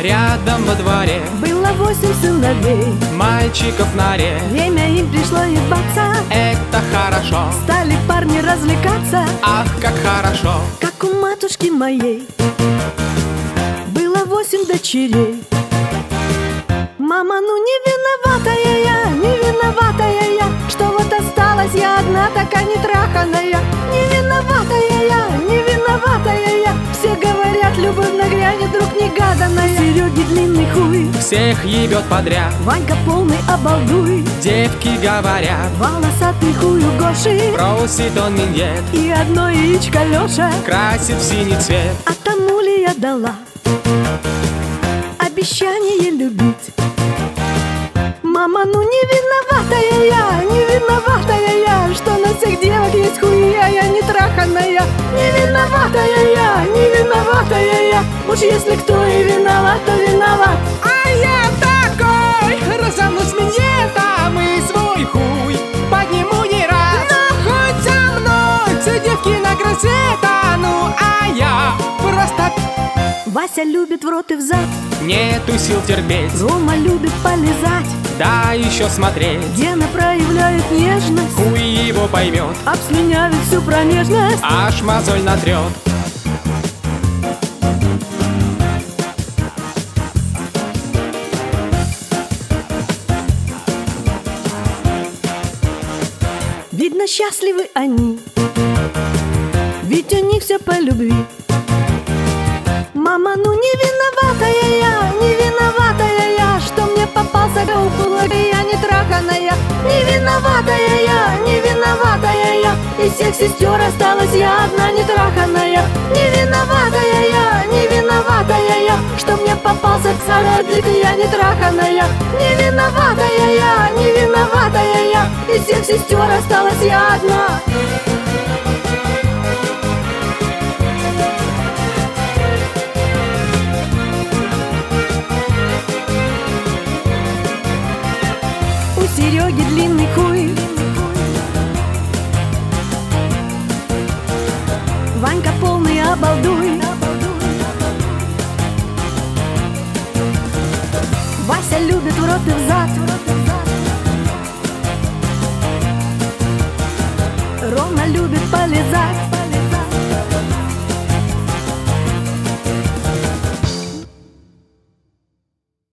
Рядом во дворе было 8 сыновей, мальчиков на ре. время им пришло ебаться. Это хорошо, Стали парни развлекаться, ах, как хорошо. как у матушки моей. Было 8 дочерей. Мама, ну не виноватая я, не виноватая я, что вот осталась я одна такая нетраханная. Не виноватая я, не виноватая я. Все говорят, любовь нагрянет, вдруг негаданная. Сереги длинный хуй, Всех ебет подряд, Ванька полный обалдуй. девки говорят, Волосатый хуй у Гоши, просит он миньет, и одно яичко Леша. красит в синий цвет. А тому ли я дала обещание любить? Мама, ну не виноватая я, не виноватая я, что на всех девок есть хуи, а я не траханная. Не виноватая я, не виноватая я. Уж если кто и виноват, то виноват. А я такой, разомнусь миньетом и свой хуй подниму не раз. Но хоть со мной все девки на край света, ну а я просто Вася любит в рот и взад, нету сил терпеть, Рома любит полизать, да еще смотреть. Гена проявляет нежность, Хуй его поймет, обслюнявит всю промежность. аж мозоль натрет. Видно, счастливы они, ведь у них все по любви. Мама, ну не виноватая я, не виноватая я, что мне попался гоупулок, и я не траханая. Не виноватая я, не виноватая я, из всех сестер осталась я одна не траханая. Не виноватая я, не виноватая я, что мне попался цародлик, и я не траханая. Не виноватая я, не виноватая я, из всех сестер осталась я одна. У Сереги длинный хуй, Ванька полный обалдуй. Вася любит в рот и взад, Рома любит полизать,